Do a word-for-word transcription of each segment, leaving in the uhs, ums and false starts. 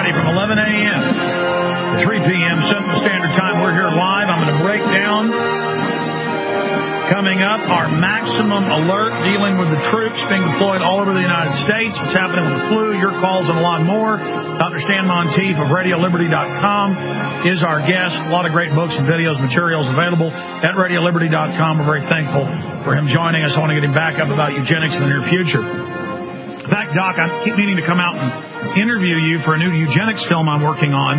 Friday from eleven a.m. to three p.m. Central Standard Time. We're here live. I'm going to break down, coming up, our maximum alert dealing with the troops being deployed all over the United States, what's happening with the flu, your calls, and a lot more. Doctor Stan Monteith of radio liberty dot com is our guest. A lot of great books and videos, materials available at radio liberty dot com. We're very thankful for him joining us. I want to get him back up about eugenics in the near future. In fact, Doc, I keep meaning to come out and interview you for a new eugenics film I'm working on.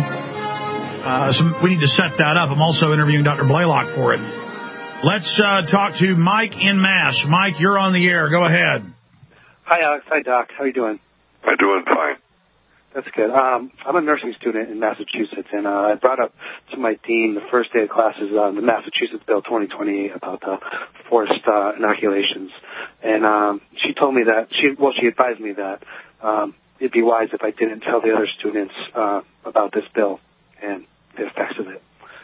Uh, so we need to set that up. I'm also interviewing Doctor Blaylock for it. Let's uh, talk to Mike in Mass. Mike, you're on the air. Go ahead. Hi, Alex. Hi, Doc. How are you doing? I'm doing fine. That's good. Um, I'm a nursing student in Massachusetts, and uh, I brought up to my dean the first day of classes uh, the Massachusetts Bill twenty twenty-eight about uh, forced uh, inoculations. And um, she told me that, she well, she advised me that um, it'd be wise if I didn't tell the other students uh, about this bill and the effects of it.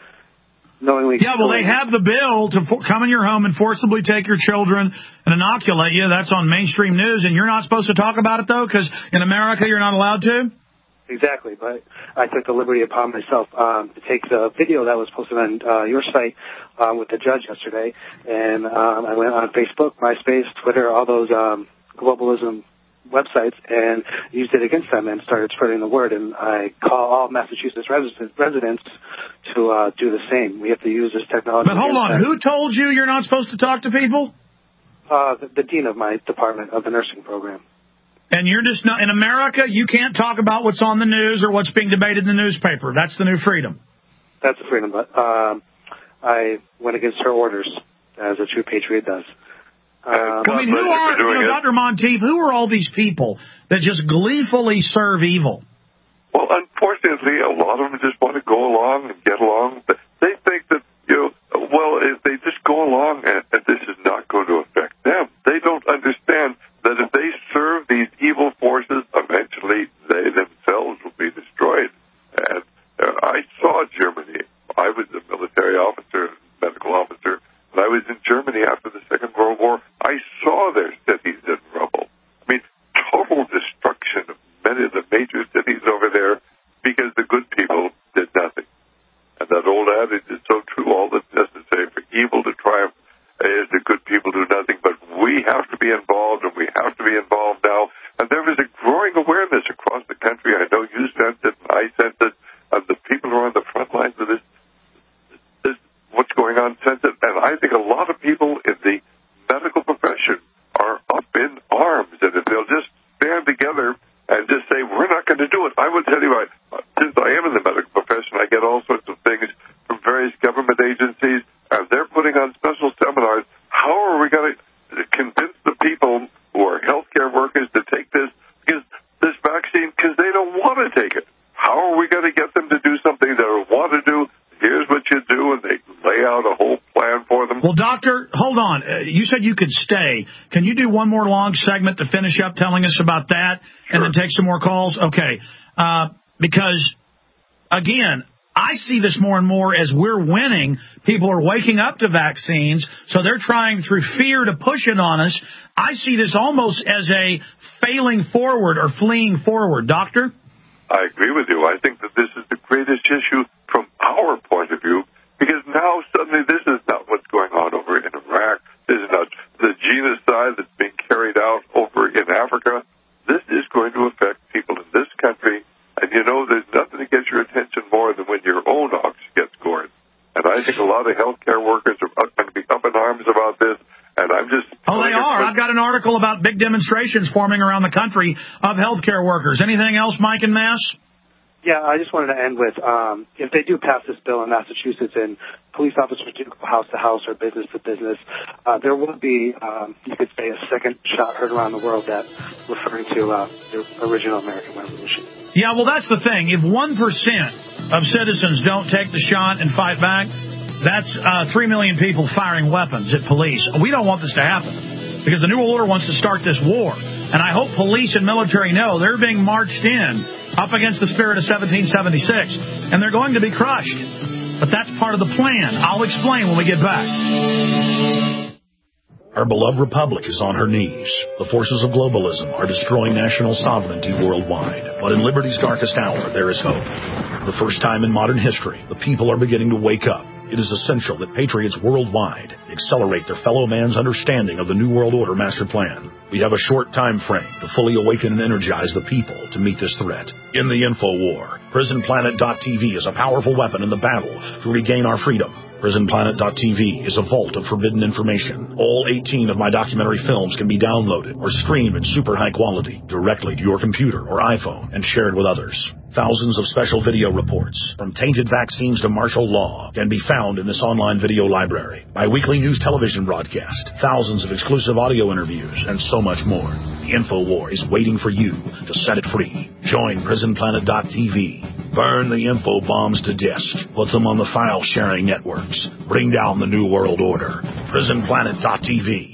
Knowingly yeah, well, they have the bill to for- come in your home and forcibly take your children and inoculate you. That's on mainstream news, and you're not supposed to talk about it, though, because in America you're not allowed to? Exactly, but I took the liberty upon myself um, to take the video that was posted on uh, your site um, with the judge yesterday, and um, I went on Facebook, MySpace, Twitter, all those um, globalism websites, and used it against them and started spreading the word. And I call all Massachusetts residents, residents to uh, do the same. We have to use this technology. But hold on, them. Who told you you're not supposed to talk to people? Uh, the, the dean of my department of the nursing program. And you're just not, in America, you can't talk about what's on the news or what's being debated in the newspaper. That's the new freedom. That's the freedom, but um, I went against her orders, as a true patriot does. Um, I mean, who are, you know, Doctor Monteith, who are all these people that just gleefully serve evil? Well, unfortunately, a lot of them just want to go along and get along. They think that, you know, well, if they just go along and, and this is not going to affect them. They don't understand that if they serve these evil forces, eventually they themselves will be destroyed. And uh, I saw Germany. I was a military officer, medical officer, and I was in Germany after the Second World War. I saw their cities in rubble. I mean, total destruction of many of the major cities over there because the good people did nothing. And that old adage is so true. All that's necessary for evil to triumph is the good people do nothing. But we have to be involved, and we have to be involved now. And there is a growing awareness across the country. I know you sensed it, and I sensed it, and the people who are on the front lines of this, this what's going on sense it. And I think a lot of people in the medical profession are up in arms. And if they'll just stand together and just say, we're not going to do it. I will tell you, I, since I am in the medical profession, I get all sorts of things from various government agencies, and they're putting on special seminars. How are we going to convince the people who are healthcare workers to take this, because this vaccine, because they don't want to take it? How are we going to get them to do something they don't want to do? Here's what you do, and they lay out a whole plan for them. Well, doctor, hold on. Uh, you said you could stay. Can you do one more long segment to finish up telling us about that, sure, and then take some more calls? Okay. Uh, because, again, I see this more and more as we're winning. People are waking up to vaccines, so they're trying through fear to push it on us. I see this almost as a failing forward or fleeing forward. Doctor? I agree with you. I think that this is the greatest issue from our point of view, because now suddenly this is not what's going on over in Iraq. This is not the genocide that's being carried out over in Africa. This is going to affect people in this country. And, you know, there's nothing to get your attention more than when your own ox gets gored. And I think a lot of healthcare workers are going to be up in arms about this. And I'm just... Oh, they are. I've got an article about big demonstrations forming around the country of healthcare workers. Anything else, Mike in Mass? Yeah, I just wanted to end with, um, if they do pass this bill in Massachusetts and police officers do go house to house or business to business, uh, there will be, um, you could say, a second shot heard around the world that referring to uh, the original American Revolution. Yeah, well, that's the thing. If one percent of citizens don't take the shot and fight back, that's uh, three million people firing weapons at police. We don't want this to happen because the New World Order wants to start this war. And I hope police and military know they're being marched in up against the spirit of seventeen seventy-six, and they're going to be crushed. But that's part of the plan. I'll explain when we get back. Our beloved republic is on her knees. The forces of globalism are destroying national sovereignty worldwide. But in liberty's darkest hour, there is hope. For the first time in modern history, the people are beginning to wake up. It is essential that patriots worldwide accelerate their fellow man's understanding of the New World Order master plan. We have a short time frame to fully awaken and energize the people to meet this threat. In the info war, prison planet dot t v is a powerful weapon in the battle to regain our freedom. prison planet dot t v is a vault of forbidden information. All eighteen of my documentary films can be downloaded or streamed in super high quality directly to your computer or iPhone and shared with others. Thousands of special video reports, from tainted vaccines to martial law, can be found in this online video library. My weekly news television broadcast, thousands of exclusive audio interviews, and so much more. The InfoWar is waiting for you to set it free. Join prison planet dot t v. Burn the info bombs to disk. Put them on the file-sharing networks. Bring down the New World Order. prison planet dot t v.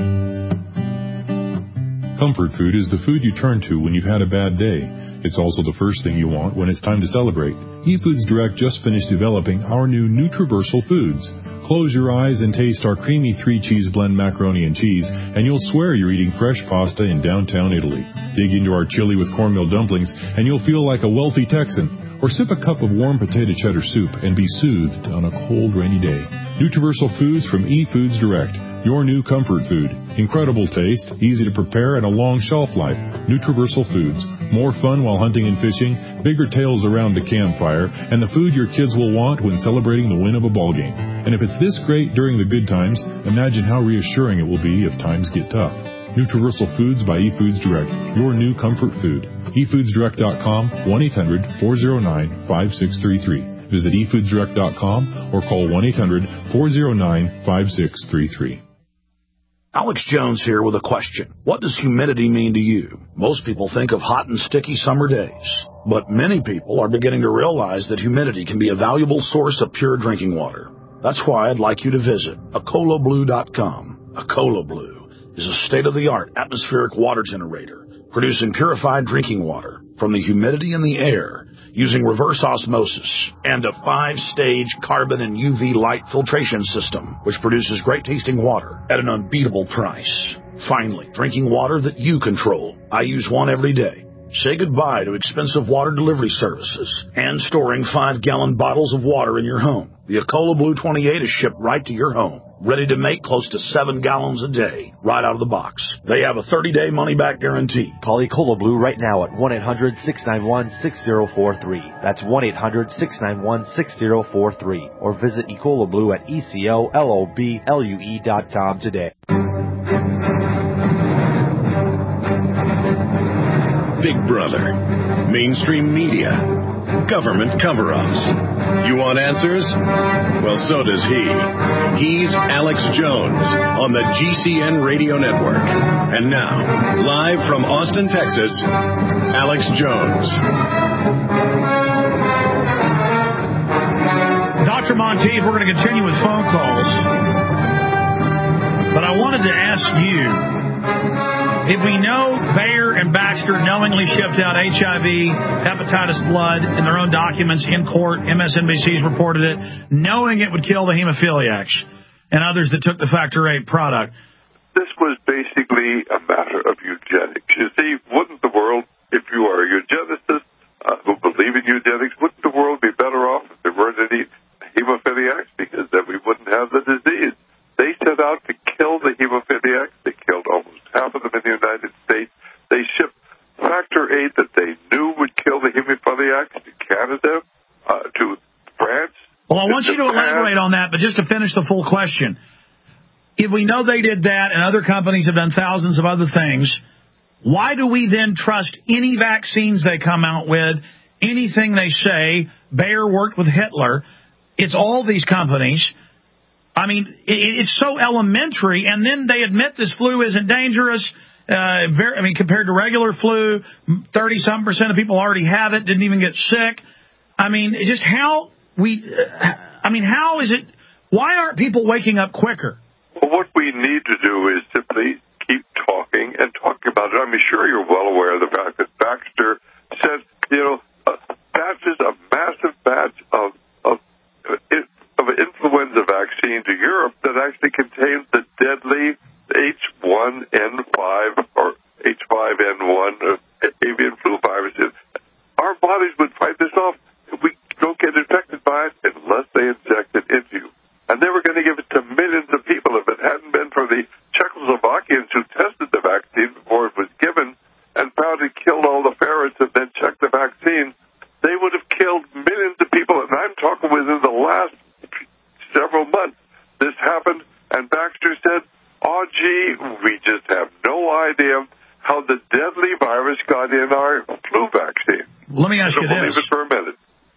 Comfort food is the food you turn to when you've had a bad day. It's also the first thing you want when it's time to celebrate. eFoods Direct just finished developing our new Nutriversal Foods. Close your eyes and taste our creamy three-cheese blend macaroni and cheese, and you'll swear you're eating fresh pasta in downtown Italy. Dig into our chili with cornmeal dumplings, and you'll feel like a wealthy Texan. Or sip a cup of warm potato cheddar soup and be soothed on a cold, rainy day. Nutriversal Foods from eFoods Direct. Your new comfort food. Incredible taste, easy to prepare, and a long shelf life. Nutriversal Foods. More fun while hunting and fishing, bigger tales around the campfire, and the food your kids will want when celebrating the win of a ball game. And if it's this great during the good times, imagine how reassuring it will be if times get tough. Nutriversal Foods by eFoods Direct. Your new comfort food. e foods direct dot com, one eight hundred, four oh nine, five six three three. Visit e foods direct dot com or call one eight hundred, four oh nine, five six three three. Alex Jones here with a question. What does humidity mean to you? Most people think of hot and sticky summer days, but many people are beginning to realize that humidity can be a valuable source of pure drinking water. That's why I'd like you to visit acola blue dot com. Acola Blue is a state-of-the-art atmospheric water generator producing purified drinking water from the humidity in the air using reverse osmosis and a five-stage carbon and U V light filtration system, which produces great-tasting water at an unbeatable price. Finally, drinking water that you control. I use one every day. Say goodbye to expensive water delivery services and storing five-gallon bottles of water in your home. The Acola Blue twenty-eight is shipped right to your home, ready to make close to seven gallons a day, right out of the box. They have a thirty-day money-back guarantee. Call Acola Blue right now at one eight hundred, six nine one, six oh four three. That's one eight hundred, six nine one, six oh four three. Or visit Ecola Blue at E C O L O B L U E dot com today. Big Brother, mainstream media, government cover-ups. You want answers? Well, so does he. He's Alex Jones on the G C N Radio Network. And now, live from Austin, Texas, Alex Jones. Doctor Monteith, we're going to continue with phone calls. But I wanted to ask you, if we know Bayer and Baxter knowingly shipped out H I V, hepatitis blood in their own documents in court, M S N B C's reported it, knowing it would kill the hemophiliacs and others that took the factor eight product. This was basically a matter of eugenics. You see, wouldn't the world, if you are a eugenicist uh, who believe in eugenics, wouldn't the world be better off if there weren't any hemophiliacs? Because then we wouldn't have the disease. They set out to kill the hemophiliacs. They killed almost half of them in the United States. They shipped factor eight that they knew would kill the hemophiliacs to Canada, uh, to France. Well, I want you to elaborate on that, but just to finish the full question. If we know they did that and other companies have done thousands of other things, why do we then trust any vaccines they come out with, anything they say? Bayer worked with Hitler. It's all these companies. I mean, it's so elementary, and then they admit this flu isn't dangerous. Uh, very, I mean, compared to regular flu, thirty-some percent of people already have it, didn't even get sick. I mean, just how we, uh, I mean, how is it, why aren't people waking up quicker? Well, what we need to do is simply keep talking and talking about it. I'm sure you're well aware of the fact that Baxter said, you know, uh, batches, a massive batch of, of, uh, it, of influenza vaccine to Europe that actually contains the deadly to millions of people. If it hadn't been for the Czechoslovakians who tested the vaccine before it was given and found it killed all the ferrets and then checked the vaccine, they would have killed millions of people. And I'm talking within the last several months. This happened, and Baxter said, oh, gee, we just have no idea how the deadly virus got in our flu vaccine. Let me ask so you believe this. it for a minute.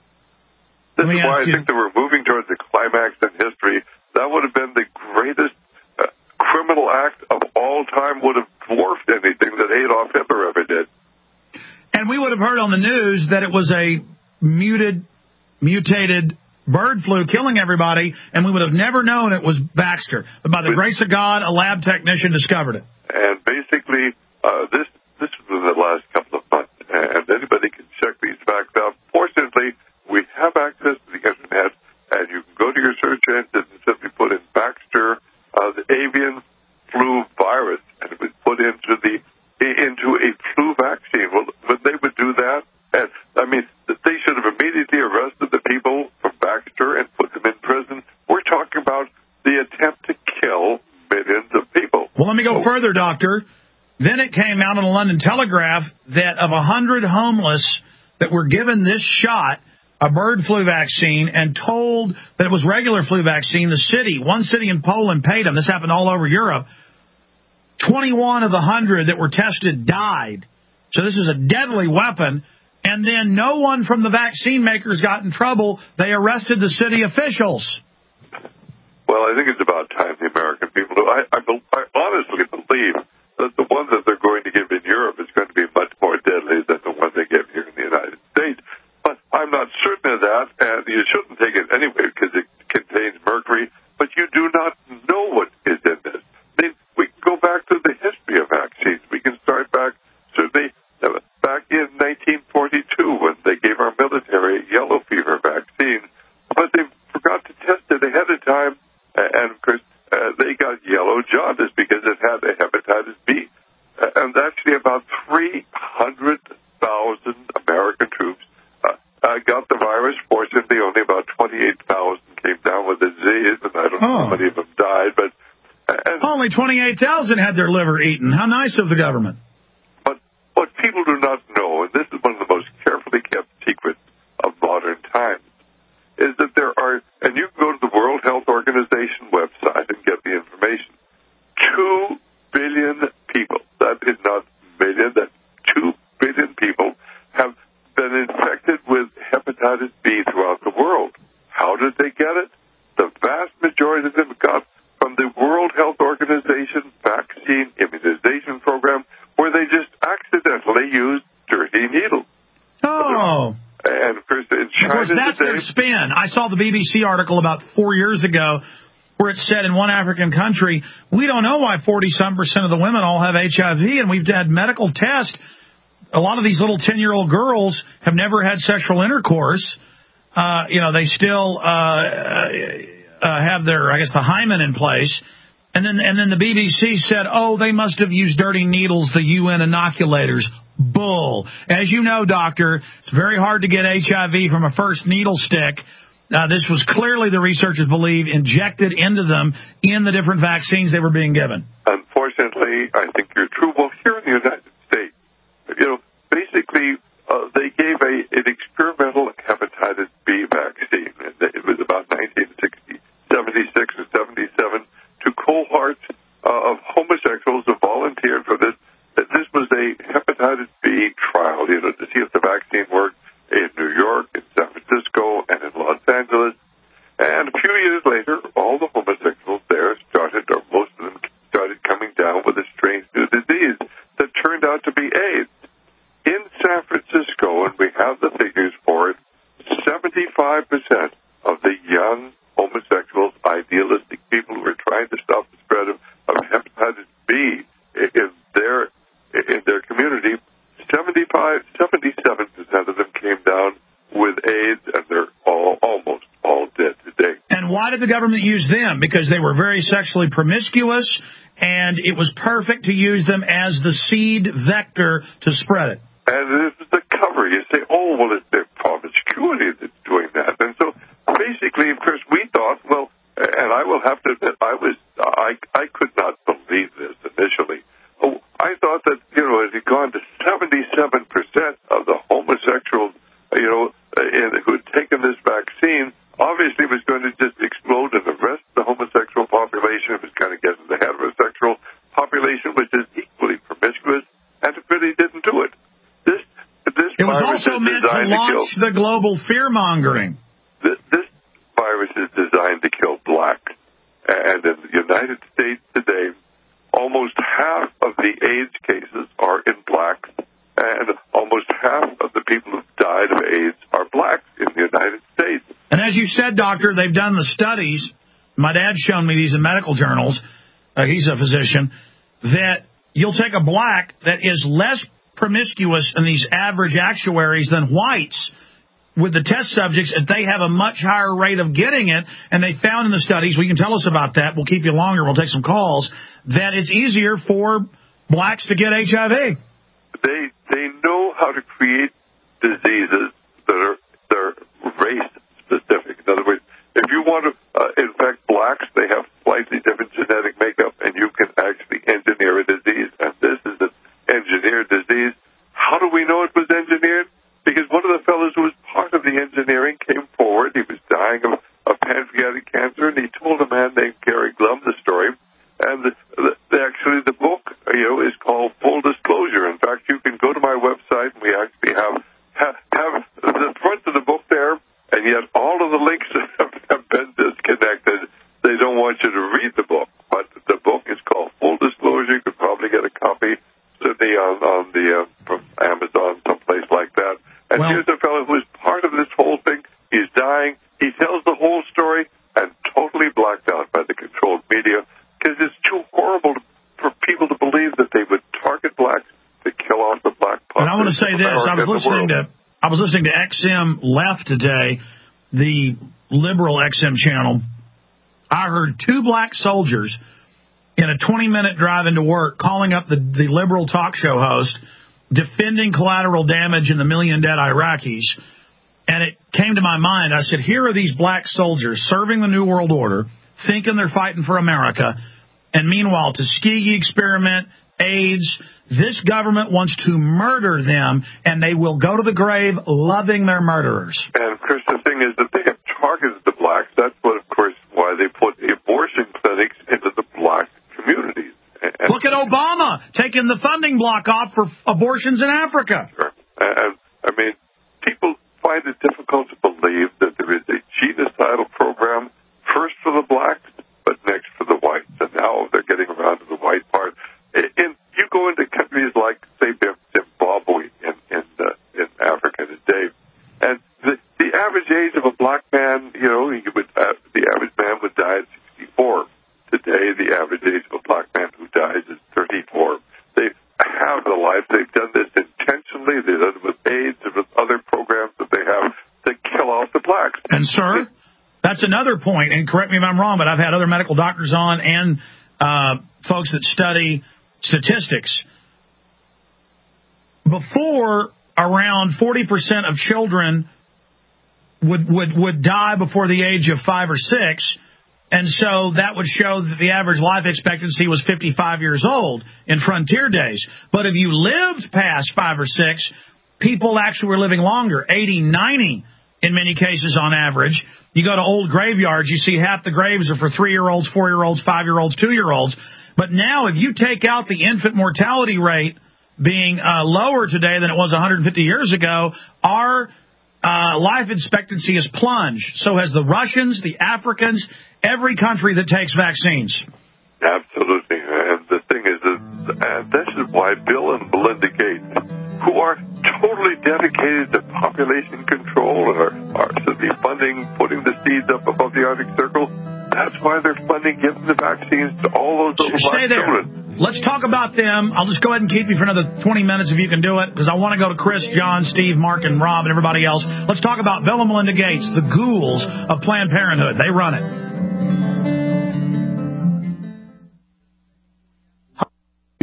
This is why I you... think that we're moving towards the climax in history. That would have been the greatest uh, criminal act of all time, would have dwarfed anything that Adolf Hitler ever did. And we would have heard on the news that it was a muted, mutated bird flu killing everybody, and we would have never known it was Baxter. But by the but, grace of God, a lab technician discovered it. And basically, uh, this this was in the last couple of months, and anybody can check these facts out. Fortunately, we have access to the Internet, and you can go to your search engine and simply put in Baxter, uh, the avian flu virus, and it was put into the into a flu vaccine. Well, when they would do that, and I mean, they should have immediately arrested the people from Baxter and put them in prison. We're talking about the attempt to kill millions of people. Well, let me go oh. further, Doctor. Then it came out in the London Telegraph that of one hundred homeless that were given this shot, a bird flu vaccine, and told that it was regular flu vaccine, the city, one city in Poland paid them. This happened all over Europe. twenty-one of the one hundred that were tested died. So this is a deadly weapon. And then no one from the vaccine makers got in trouble. They arrested the city officials. Well, I think it's about time the American people do. I, I, I honestly believe that the one that they're going to give in Europe is going to be much more deadly than the one they give here in the United States. But I'm not certain of that, and you shouldn't take it anyway because it contains mercury. But you do not know what is in this. I mean, we can go back to the history of vaccines. We can start back, certainly, back in nineteen forty-two when they gave our military a yellow fever vaccine. But they forgot to test it ahead of time, and, of course, uh, they got yellow jaundice because it had a hepatitis B. Uh, and actually about three hundred thousand American troops uh, uh, got the virus. Fortunately, only about twenty-eight thousand came down with the disease, and I don't know oh. how many of them died. But uh, and only twenty-eight thousand had their liver eaten. How nice of the government. But what people do not know, and this is one of the most carefully kept secrets of modern times, is that there are, and you can go to the World Health Organization website and get the information, two billion people, that is not million, that's two billion people, have been infected with hepatitis B throughout the world. How did they get it? The vast majority of them got from the World Health Organization vaccine immunization program, where they just accidentally used dirty needles. Oh. And of course, in China of course, that's today, their spin. I saw the B B C article about four years ago where it said in one African country, we don't know why forty-some percent of the women all have H I V, and we've had medical tests. A lot of these little ten-year-old girls have never had sexual intercourse. Uh, you know, they still uh, uh, have their, I guess, the hymen in place. And then, and then the B B C said, oh, they must have used dirty needles, the U N inoculators. Bull. As you know, doctor, it's very hard to get H I V from a first needle stick. Uh, this was clearly, the researchers believe, injected into them in the different vaccines they were being given. Unfortunately, I think you're true. Well, here in the United States, you know, basically, uh, they gave a an experimental hepatitis B vaccine. It was about nineteen seventy-six or seventy-seven to cohorts uh, of homosexuals who volunteered for this. This was a hepatitis B trial, you know, to see if the vaccine worked in New York, in San Francisco, and in Los Angeles. And a few years later, all the homosexuals there started, or most of them started coming down with a strange new disease that turned out to be AIDS. In San Francisco, and we have the figures for it, seventy-five percent of the young homosexuals, idealistic people who are trying to stop the spread of, of hepatitis B in their in their community, seventy-five, seventy-seven percent of them came down with AIDS, and they're all almost all dead today. And why did the government use them? Because they were very sexually promiscuous, and it was perfect to use them as the seed vector to spread it. And this is the cover. You say, oh, well, it's their promiscuity that's doing that. And so basically, of course, we thought, well, and and I will have to admit, I was, I, I could not believe this initially. Oh, I thought that, you know, it had gone to seventy-seven percent of the homosexuals, you know, in, who had taken this vaccine, obviously was going to just explode, and the rest of the homosexual population was going to get in the heterosexual population, which is equally promiscuous, and it really didn't do it. This, this it was also meant to launch to the global fear-mongering. This, this virus is designed to kill blacks, and in the United States today, almost half of the AIDS cases are in blacks, and almost half of the people who've died of AIDS are blacks in the United States. And as you said, Doctor, they've done the studies. My dad's shown me these in medical journals. Uh, he's a physician. That you'll take a black that is less promiscuous in these average actuaries than whites with the test subjects, and they have a much higher rate of getting it. And they found in the studies, we can tell us about that, we'll keep you longer, we'll take some calls, that it's easier for blacks to get H I V. They they know how to create diseases that are, that are race-specific. In other words, if you want to uh, infect blacks, they have slightly different genetic makeup, and you can actually engineer a disease. And this is an engineered disease. How do we know it was engineered? Because one of the fellows who was part of the engineering came forward. He was dying of, of pancreatic cancer, and he told a man named Gary Glum the story. And the, the, actually, the book, you know, is called Full Disclosure. In fact, you can go to my website, and we actually have have, have the front of the book there, and yet all of the links have, have been disconnected. They don't want you to read the book, but the book is called Full Disclosure. You could probably get a copy today on, on the uh, from Amazon, someplace like that. And well, here's a fellow who is part of this whole thing. He's dying. He tells the whole story and totally blacked out by the controlled media because it's too horrible to, for people to believe that they would target blacks to kill off the black population. And I want to say this. I was listening to I was listening to X M Left today, the liberal X M channel. I heard two black soldiers in a twenty-minute drive into work calling up the, the liberal talk show host, defending collateral damage and the million dead Iraqis. And it came to my mind. I said, here are these black soldiers serving the New World Order, thinking they're fighting for America. And meanwhile, Tuskegee experiment, AIDS, this government wants to murder them, and they will go to the grave loving their murderers. And, Chris, the thing is that they have targeted the blacks. That's what, of course, why they put the abortion clinics into the black communities. And look at Obama taking the funding block off for abortions in Africa. Sure. And, I mean, people find it difficult to believe that there is a genocidal program, first for the blacks, but next for the whites. And now they're getting around to the white part. And you go into countries like, say, Zimbabwe in, in, uh, in Africa today, and the, the average age of a black man, you know, he would, uh, the average man would die at sixty-four. Today, the average age of a black man who dies is thirty-four. They have the life. They've done this intentionally. They've done it with AIDS and with other programs that they have to kill off the blacks. And, sir, that's another point, and correct me if I'm wrong, but I've had other medical doctors on and uh, folks that study statistics. Before, around forty percent of children would, would, would die before the age of five or six. And so that would show that the average life expectancy was fifty-five years old in frontier days. But if you lived past five or six, people actually were living longer, eighty, ninety in many cases on average. You go to old graveyards, you see half the graves are for three-year-olds, four-year-olds, five-year-olds, two-year-olds. But now if you take out the infant mortality rate being uh, lower today than it was one hundred fifty years ago, our Uh, life expectancy has plunged. So has the Russians, the Africans, every country that takes vaccines. Absolutely. And the thing is, that, and this is why Bill and Melinda Gates, who are totally dedicated to population control and are, are simply funding, putting the seeds up above the Arctic Circle, that's why they're funding giving the vaccines to all those little black children. Let's talk about them. I'll just go ahead and keep you for another twenty minutes if you can do it, because I want to go to Chris, John, Steve, Mark, and Rob, and everybody else. Let's talk about Bill and Melinda Gates, the ghouls of Planned Parenthood. They run it.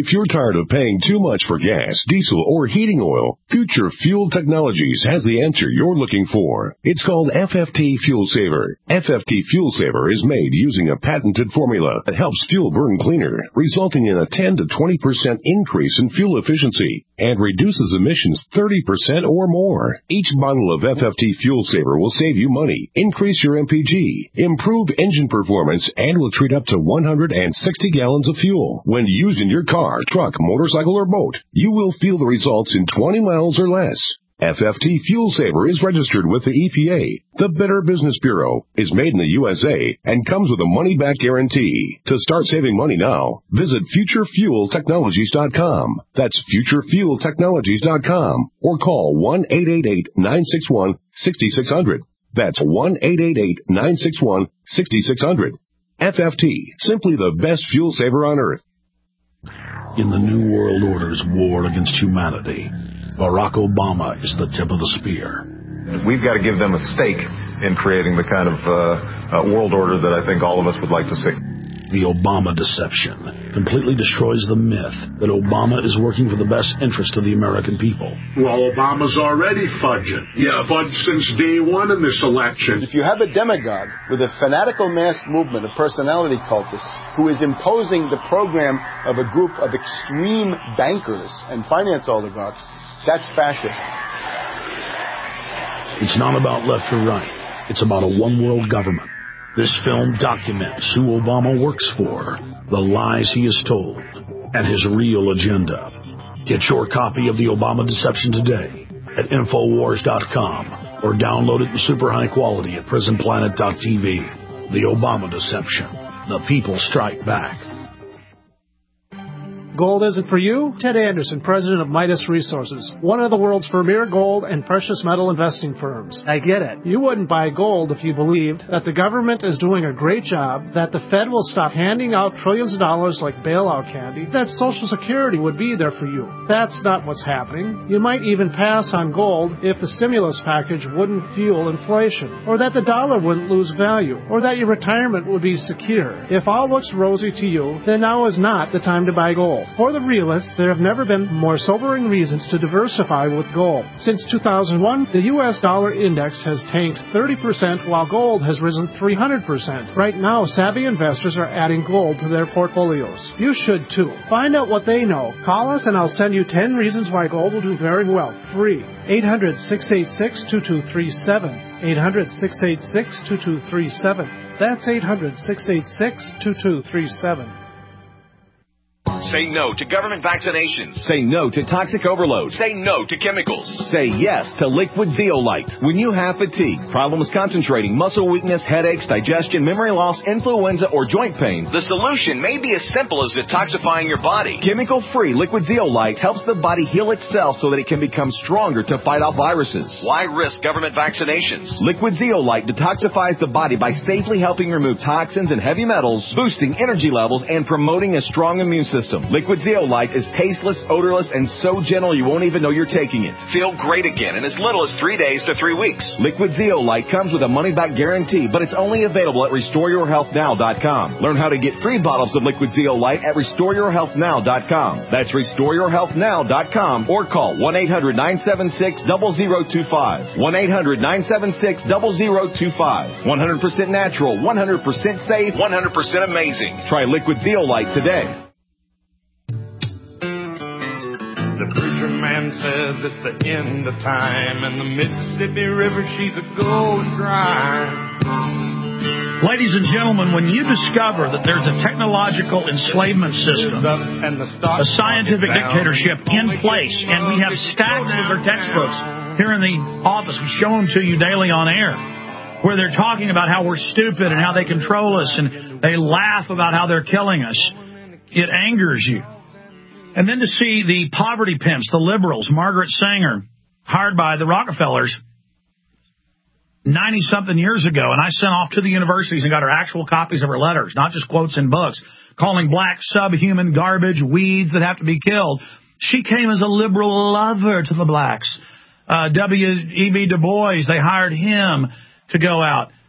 If you're tired of paying too much for gas, diesel, or heating oil, Future Fuel Technologies has the answer you're looking for. It's called F F T Fuel Saver. F F T Fuel Saver is made using a patented formula that helps fuel burn cleaner, resulting in a ten to twenty percent increase in fuel efficiency and reduces emissions thirty percent or more. Each bottle of F F T Fuel Saver will save you money, increase your M P G, improve engine performance, and will treat up to one hundred sixty gallons of fuel. When used in your car, truck, motorcycle, or boat, you will feel the results in twenty miles or less. F F T Fuel Saver is registered with the E P A. The Better Business Bureau is made in the U S A and comes with a money-back guarantee. To start saving money now, visit future fuel technologies dot com. That's future fuel technologies dot com or call one eight eight eight, nine six one, six six zero zero. That's one eight eight eight, nine six one, six six zero zero. F F T, simply the best fuel saver on earth. In the New World Order's war against humanity, Barack Obama is the tip of the spear. We've got to give them a stake in creating the kind of uh, uh, world order that I think all of us would like to see. The Obama deception completely destroys the myth that Obama is working for the best interest of the American people. Well, Obama's already fudging. He's yeah. fudged since day one in this election. If you have a demagogue with a fanatical mass movement of personality cultists who is imposing the program of a group of extreme bankers and finance oligarchs, that's fascist. It's not about left or right. It's about a one-world government. This film documents who Obama works for, the lies he has told, and his real agenda. Get your copy of The Obama Deception today at Infowars dot com or download it in super high quality at Prison Planet dot T V. The Obama Deception. The people strike back. Gold isn't for you? Ted Anderson, president of Midas Resources, one of the world's premier gold and precious metal investing firms. I get it. You wouldn't buy gold if you believed that the government is doing a great job, that the Fed will stop handing out trillions of dollars like bailout candy, that Social Security would be there for you. That's not what's happening. You might even pass on gold if the stimulus package wouldn't fuel inflation, or that the dollar wouldn't lose value, or that your retirement would be secure. If all looks rosy to you, then now is not the time to buy gold. For the realists, there have never been more sobering reasons to diversify with gold. Since two thousand one, the U S dollar index has tanked thirty percent while gold has risen three hundred percent. Right now, savvy investors are adding gold to their portfolios. You should too. Find out what they know. Call us and I'll send you ten reasons why gold will do very well. Free. eight hundred, six eight six, two two three seven. eight hundred, six eight six, two two three seven. That's eight hundred, six eight six, two two three seven. Say no to government vaccinations. Say no to toxic overload. Say no to chemicals. Say yes to Liquid Zeolite. When you have fatigue, problems concentrating, muscle weakness, headaches, digestion, memory loss, influenza, or joint pain, the solution may be as simple as detoxifying your body. Chemical-free Liquid Zeolite helps the body heal itself so that it can become stronger to fight off viruses. Why risk government vaccinations? Liquid Zeolite detoxifies the body by safely helping remove toxins and heavy metals, boosting energy levels, and promoting a strong immune system. Liquid Zeolite is tasteless, odorless, and so gentle you won't even know you're taking it. Feel great again in as little as three days to three weeks. Liquid Zeolite comes with a money-back guarantee, but it's only available at restore your health now dot com. Learn how to get three bottles of Liquid Zeolite at restore your health now dot com. That's restore your health now dot com or call one eight hundred, nine seven six, zero zero two five. one eight hundred, nine seven six, zero zero two five. one hundred percent natural, one hundred percent safe, one hundred percent amazing. Try Liquid Zeolite today. The preacher man says it's the end of time, and the Mississippi River, she's a going dry. Ladies and gentlemen, when you discover that there's a technological enslavement system, a scientific dictatorship in place, and we have stacks of their textbooks here in the office, we show them to you daily on air, where they're talking about how we're stupid and how they control us, and they laugh about how they're killing us, it angers you. And then to see the poverty pimps, the liberals, Margaret Sanger, hired by the Rockefellers ninety-something years ago, and I sent off to the universities and got her actual copies of her letters, not just quotes in books, calling black subhuman garbage, weeds that have to be killed. She came as a liberal lover to the blacks. Uh, W E B Du Bois, they hired him to go out.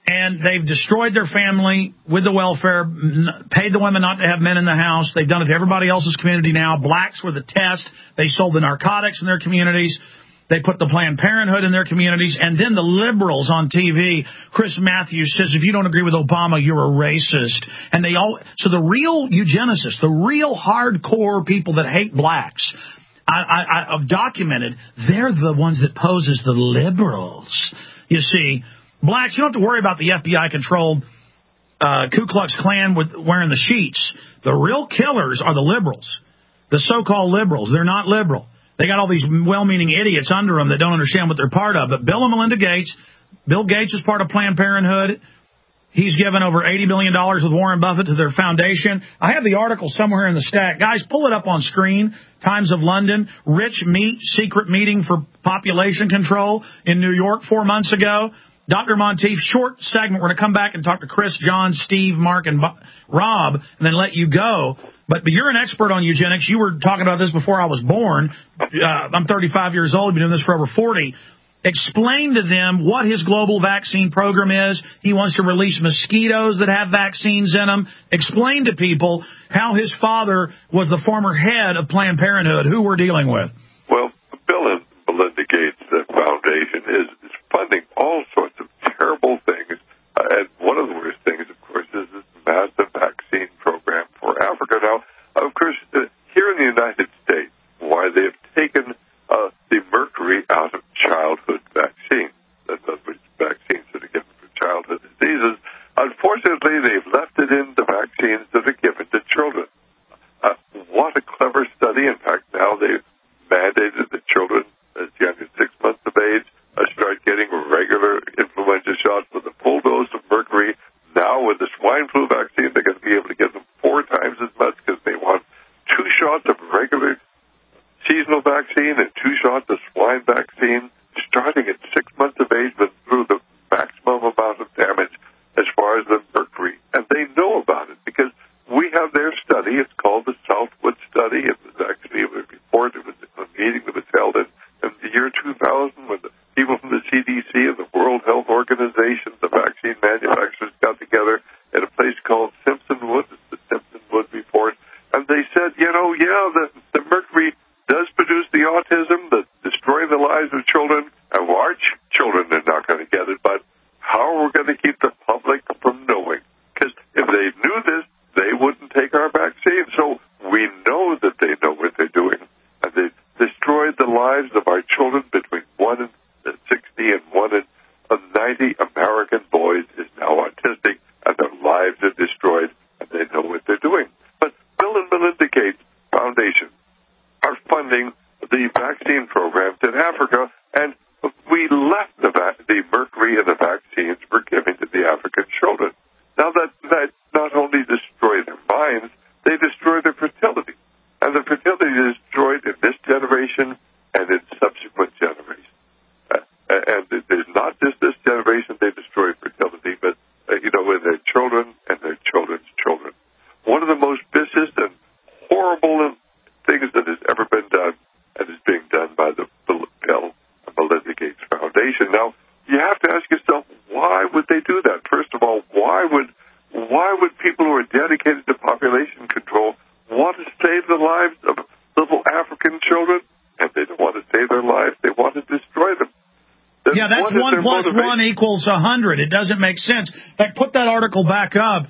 And they've destroyed their family with the welfare, paid the women not to have men in the house. They've done it to everybody else's community now. Blacks were the test. They sold the narcotics in their communities. They put the Planned Parenthood in their communities. And then the liberals on T V, Chris Matthews says, if you don't agree with Obama, you're a racist. And they all, so the real eugenicists, the real hardcore people that hate blacks, I, I, I've documented, they're the ones that pose as the liberals. You see, blacks, you don't have to worry about the F B I-controlled uh, Ku Klux Klan with wearing the sheets. The real killers are the liberals, the so-called liberals. They're not liberal. They got all these well-meaning idiots under them that don't understand what they're part of. But Bill and Melinda Gates, Bill Gates is part of Planned Parenthood. He's given over eighty billion dollars with Warren Buffett to their foundation. I have the article somewhere in the stack. Guys, pull it up on screen. Times of London. Rich meet, secret meeting for population control in New York four months ago. Doctor Monteith, short segment. We're going to come back and talk to Chris, John, Steve, Mark, and Bob, Rob, and then let you go. But, but you're an expert on eugenics. You were talking about this before I was born. Uh, I'm thirty-five years old. I've been doing this for over forty. Explain to them what his global vaccine program is. He wants to release mosquitoes that have vaccines in them. Explain to people how his father was the former head of Planned Parenthood, who we're dealing with. Well, Bill and Melinda Gates uh, Foundation is, is funding all sorts of terrible things. Uh, and one of the worst things, of course, is this massive vaccine program for Africa. Now, of course, uh, here in the United States, why they have taken uh, the mercury out of childhood vaccines, that's which vaccines that are given for childhood diseases, unfortunately, they've left it in the vaccines that are given to children. Uh, what a clever study. In fact, now they've mandated that children as young as six months of age uh, start getting regular influenza shots with a full dose of mercury. Now with the swine flu vaccine, they're going to be able to get them four times as much because they want two shots of regular seasonal vaccine and two shots of swine vaccine starting at six months of age, but through the maximum amount of damage as far as the mercury. And they know about it because we have their study. It's called the Southwood Study. It was actually a report. It was a meeting that was held in, in the year two thousand when the people from the C D C and the World Health Organization, the vaccine manufacturers, got together at a place called Simpson Wood. It's the Simpson Wood report. And they said, you know, yeah, the, the mercury does produce the autism that destroy the lives of children, and our ch- children are not going to get it. But how are we going to keep the public from knowing? Because if they knew this, they wouldn't take our vaccine. So we know that they know what they're doing. And they've destroyed the lives of our children. Between one and sixty and one in ninety American boys is now autistic, and their lives are destroyed, and they know what they're doing. But Bill and Melinda Gates Foundation are funding the vaccine programs in Africa, and we left the, va- the mercury in the vaccines we're giving to the African children. Now, that, that not only destroy their minds, they destroy their fertility. And the fertility is destroyed in this generation and in subsequent generations. Uh, and there's not just this generation they destroy fertility, but, uh, you know, with their children and their children's children. One of the most vicious and horrible things that has ever been done and is being done by the Bill and Melinda Gates Foundation. Now, you have to ask yourself, why would they do that? First of all, why would why would people who are dedicated to population control want to save the lives of little African children? And they don't want to save their lives. They want to destroy them. Then yeah, that's one plus motivation? one equals a hundred. It doesn't make sense. In fact, put that article back up.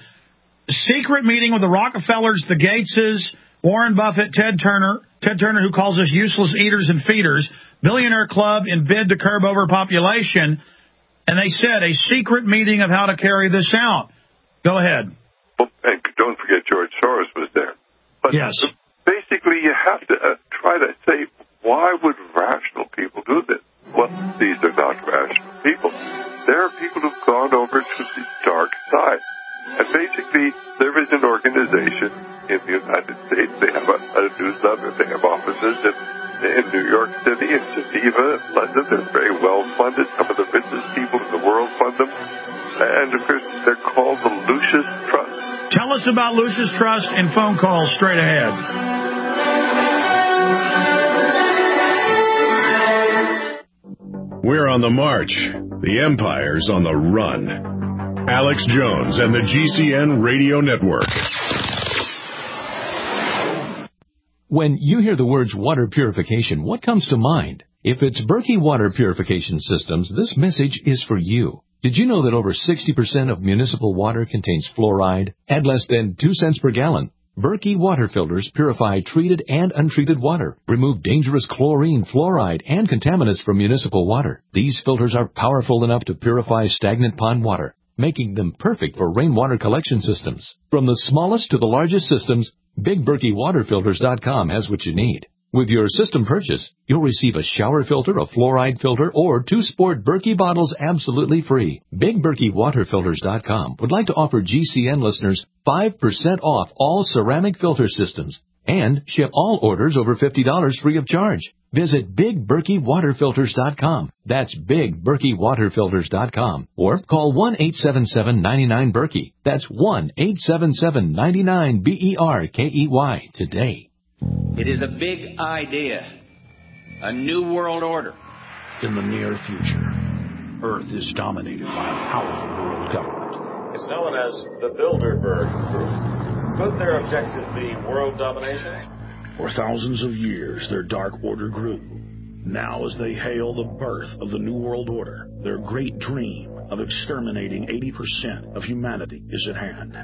Secret meeting with the Rockefellers, the Gateses, Warren Buffett, Ted Turner, Ted Turner, who calls us useless eaters and feeders, billionaire club in bid to curb overpopulation. And they said a secret meeting of how to carry this out. Go ahead. Well, and don't forget George Soros was there. But yes. Basically, you have to uh, try to say, why would rational people do this? Well, these are not rational people. There are people who've gone over to the dark side. And basically, there is an organization in the United States. They have a, a newsletter. They have offices in, in New York City, in Geneva, in London. They're very well funded. Some of the richest people in the world fund them. And, of course, they're called the Lucis Trust. Tell us about Lucis Trust and phone calls straight ahead. We're on the march. The empire's on the run. Alex Jones and the G C N Radio Network. When you hear the words water purification, what comes to mind? If it's Berkey Water Purification Systems, this message is for you. Did you know that over sixty percent of municipal water contains fluoride at less than two cents per gallon? Berkey water filters purify treated and untreated water, remove dangerous chlorine, fluoride, and contaminants from municipal water. These filters are powerful enough to purify stagnant pond water, making them perfect for rainwater collection systems. From the smallest to the largest systems, Big Berkey Water Filters dot com has what you need. With your system purchase, you'll receive a shower filter, a fluoride filter, or two sport Berkey bottles absolutely free. Big Berkey Water Filters dot com would like to offer G C N listeners five percent off all ceramic filter systems and ship all orders over fifty dollars free of charge. Visit Big Berkey Water Filters dot com. That's Big Berkey Water Filters dot com. Or call one eight seven seven, nine nine, Berkey. That's one eight seven seven, nine nine, B E R K E Y today. It is a big idea. A new world order. In the near future, Earth is dominated by a powerful world government. It's known as the Bilderberg Group. Could their objective be world domination? For thousands of years, their dark order grew. Now, as they hail the birth of the New World Order, their great dream of exterminating eighty percent of humanity is at hand.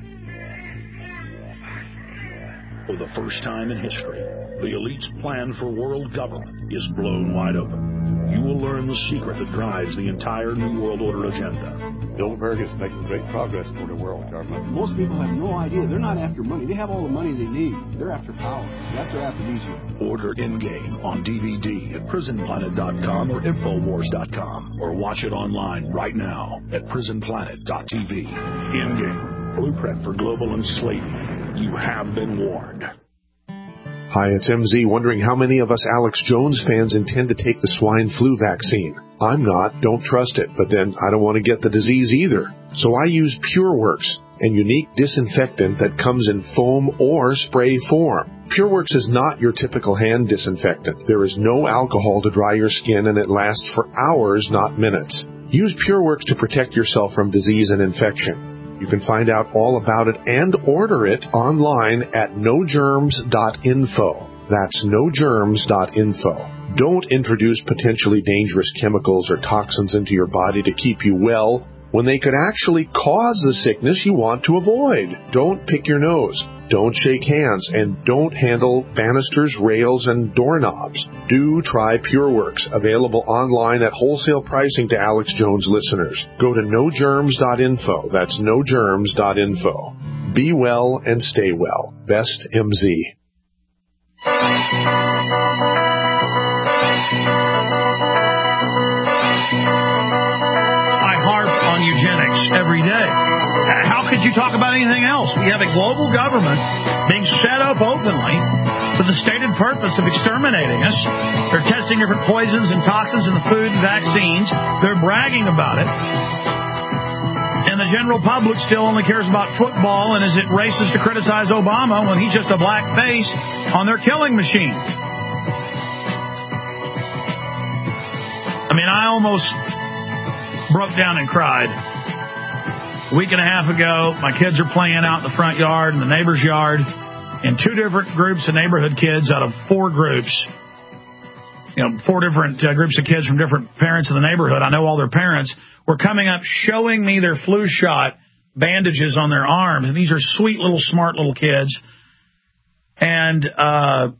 For the first time in history, the elite's plan for world government is blown wide open. You will learn the secret that drives the entire New World Order agenda. Bilderberg is making great progress toward a world government. Most people have no idea. They're not after money. They have all the money they need. They're after power. That's their aphrodisiac. Order Endgame on D V D at prison planet dot com or infowars dot com, or watch it online right now at prison planet dot t v. Endgame, blueprint for global enslavement. You have been warned. Hi, it's M Z, wondering how many of us Alex Jones fans intend to take the swine flu vaccine. I'm not, don't trust it, but then I don't want to get the disease either. So I use PureWorks, a unique disinfectant that comes in foam or spray form. PureWorks is not your typical hand disinfectant. There is no alcohol to dry your skin, and it lasts for hours, not minutes. Use PureWorks to protect yourself from disease and infection. You can find out all about it and order it online at no germs dot info. That's no germs dot info. Don't introduce potentially dangerous chemicals or toxins into your body to keep you well when they could actually cause the sickness you want to avoid. Don't pick your nose. Don't shake hands, and don't handle banisters, rails, and doorknobs. Do try PureWorks, available online at wholesale pricing to Alex Jones listeners. Go to no germs dot info. That's no germs dot info. Be well and stay well. Best M Z. I harp on eugenics every day. How could you talk about anything else? We have a global government being set up openly with the stated purpose of exterminating us. They're testing different poisons and toxins in the food and vaccines. They're bragging about it. And the general public still only cares about football, and is it racist to criticize Obama when he's just a black face on their killing machine? I mean, I almost broke down and cried. A week and a half ago, my kids are playing out in the front yard, in the neighbor's yard, and two different groups of neighborhood kids out of four groups, you know, four different uh, groups of kids from different parents in the neighborhood. I know all their parents were coming up showing me their flu shot bandages on their arms. And these are sweet little, smart little kids. And uh,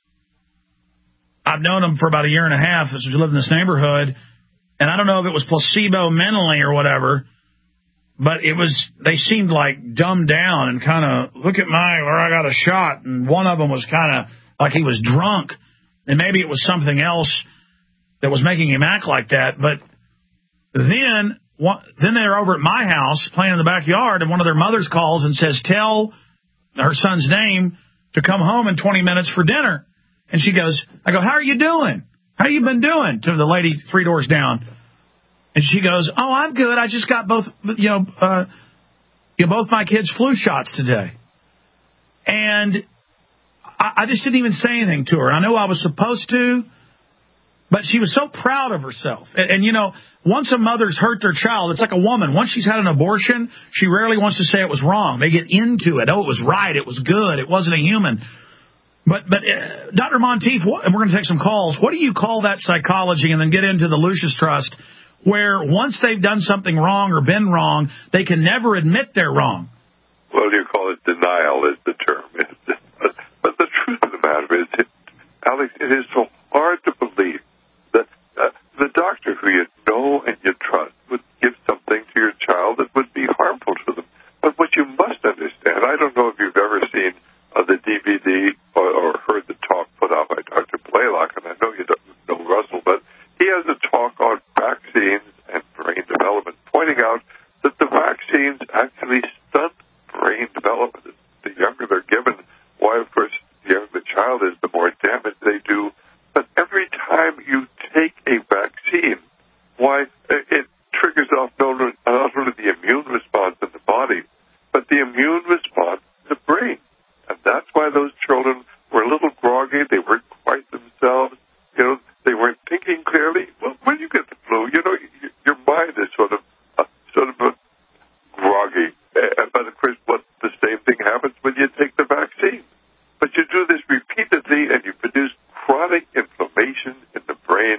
I've known them for about a year and a half as we live in this neighborhood. And I don't know if it was placebo mentally or whatever, but it was, they seemed like dumbed down and kind of, look at my, where I got a shot. And one of them was kind of like he was drunk. And maybe it was something else that was making him act like that. But then, one, then they're over at my house playing in the backyard, and one of their mothers calls and says, tell her son's name to come home in twenty minutes for dinner. And she goes, I go, how are you doing? How you been doing? To the lady three doors down. And she goes, oh, I'm good. I just got both, you know, uh, you know, both my kids' flu shots today. And I, I just didn't even say anything to her. I know I was supposed to, But she was so proud of herself. And, and, you know, once a mother's hurt their child, it's like a woman. Once she's had an abortion, she rarely wants to say it was wrong. They get into it. Oh, it was right. It was good. It wasn't a human. But, but uh, Doctor Monteith, what, and we're going to take some calls, what do you call that psychology, and then get into the Lucis Trust, where once they've done something wrong or been wrong, they can never admit they're wrong? Well, you call it denial is the term. But, but the truth of the matter is, it, Alex, it is so hard to believe that uh, the doctor who you know and you trust would give something to your child that would be harmful to them. But what you must understand, I don't know if you've ever seen uh, the D V D or, or heard the talk put out by Doctor Blaylock, and I know you don't know Russell, but he has a talk on vaccines and brain development, pointing out that the vaccines actually stunt brain development. The younger they're given, why, of course, the younger the child is, the more damage they do. But every time you take a vaccine, why, it triggers off not only the immune response in the body, but the immune response in the brain. And that's why those children were a little groggy. They weren't quite themselves. You know, they weren't thinking clearly. Well, when you get the flu, you know, your mind is sort of, uh, sort of a groggy. Uh, but, of course, what the same thing happens when you take the vaccine. But you do this repeatedly, and you produce chronic inflammation in the brain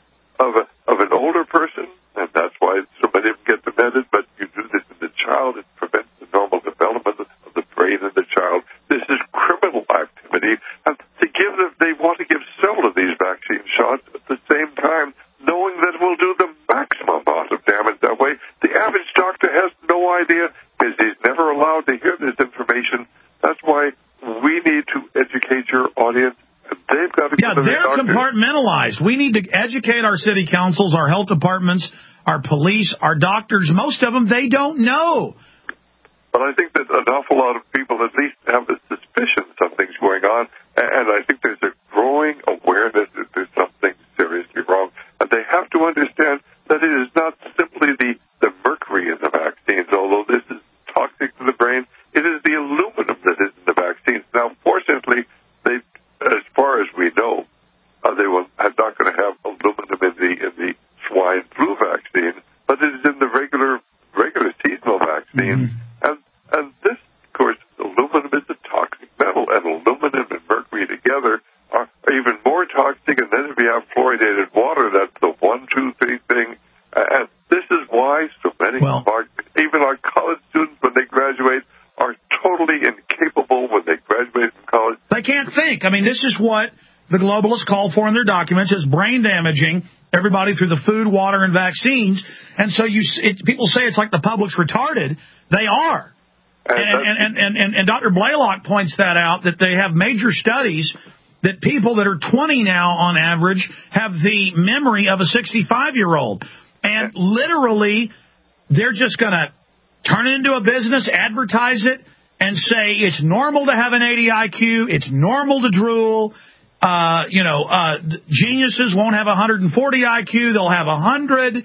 of a, of an older person, and that's why so many of them get demented. But you do this in the child, it prevents the normal development of the brain in the child. This is criminal activity, and to give them, they want to give several of these vaccine shots at the same time, knowing that it will do the maximum amount of damage that way. The average doctor has no idea because he's never allowed to hear this information. That's why we need to educate your audience. They've got to yeah, they're compartmentalized. We need to educate our city councils, our health departments, our police, our doctors. Most of them, they don't know. But I think that an awful lot of people at least have the suspicion something's going on, and I think there's a growing awareness that there's something seriously wrong. And they have to understand that it is not simply the, the mercury in the vaccines, although this is toxic to the brain. It is the aluminum that is in the vaccines. Now, fortunately, they, as far as we know, uh, they will are not going to have aluminum in the in the swine flu vaccine, but it is in the regular regular seasonal vaccine. Mm-hmm. And and this, of course, aluminum is a toxic metal, and aluminum and mercury together are, are even more toxic. And then if you have fluoridated water, that's the one, two, three thing. And this is why so many well, of our, even our college students, when they graduate, are totally incapable when they graduate from college. They can't think. I mean, this is what the globalists call for in their documents, is brain damaging everybody through the food, water, and vaccines. And so you, it, people say it's like the public's retarded. They are. And, and, and, and, and, and Doctor Blaylock points that out, that they have major studies that people that are twenty now on average have the memory of a sixty-five-year-old. And literally, they're just going to turn it into a business, advertise it, and say it's normal to have an eighty I Q, it's normal to drool, uh, you know, uh, geniuses won't have a one hundred forty I Q, they'll have one hundred,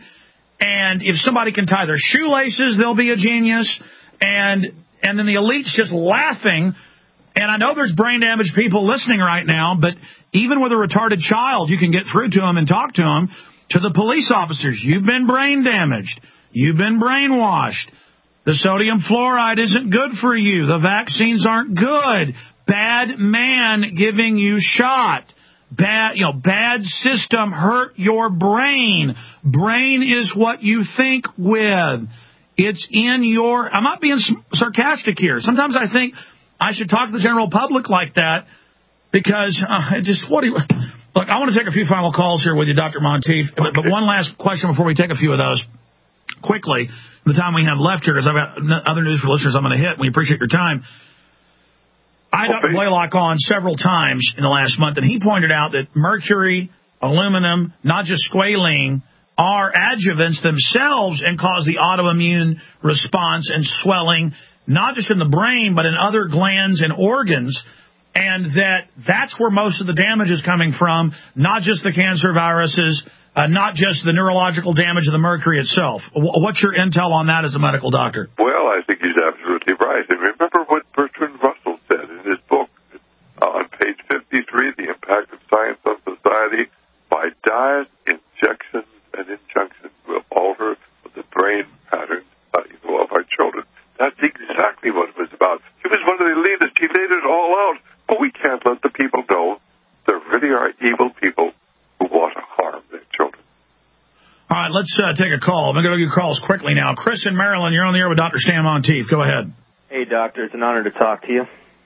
and if somebody can tie their shoelaces, they'll be a genius, and and then the elite's just laughing. And I know there's brain damaged people listening right now, but even with a retarded child, you can get through to them and talk to them. To the police officers, you've been brain damaged. You've been brainwashed. The sodium fluoride isn't good for you. The vaccines aren't good. Bad man giving you shot. Bad, you know, bad system hurt your brain. Brain is what you think with. It's in your, I'm not being sarcastic here. Sometimes I think I should talk to the general public like that because uh, it just, what do you, look, I want to take a few final calls here with you, Doctor Monteith, but, but one last question before we take a few of those. Quickly, the time we have left here, because I've got other news for listeners I'm going to hit. We appreciate your time. I got Doctor Blaylock on several times in the last month, and he pointed out that mercury, aluminum, not just squalene, are adjuvants themselves and cause the autoimmune response and swelling, not just in the brain, but in other glands and organs, and that that's where most of the damage is coming from, not just the cancer viruses, Uh, not just the neurological damage of the mercury itself. What's your intel on that as a medical doctor? Well, I think he's absolutely right. And remember what Bertrand Russell said in his book uh, on page fifty-three, The Impact of Science on Society. By diet can't let the people know there really are evil people who want to harm their children. All right, let's uh, take a call. I'm going to go to your calls quickly now. Chris in Maryland, you're on the air with Doctor Stan Monteith. Go ahead. Hey, Doctor. It's an honor to talk to you.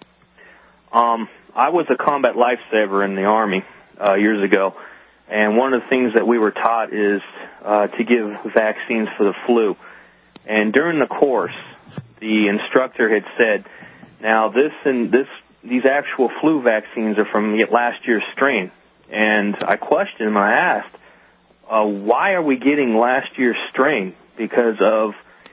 Um, I was a combat lifesaver in the Army uh, years ago, and one of the things that we were taught is uh, to give vaccines for the flu. And during the course, the instructor had said, now this and this, these actual flu vaccines are from last year's strain. And I questioned him, I asked, uh, why are we getting last year's strain? Because of,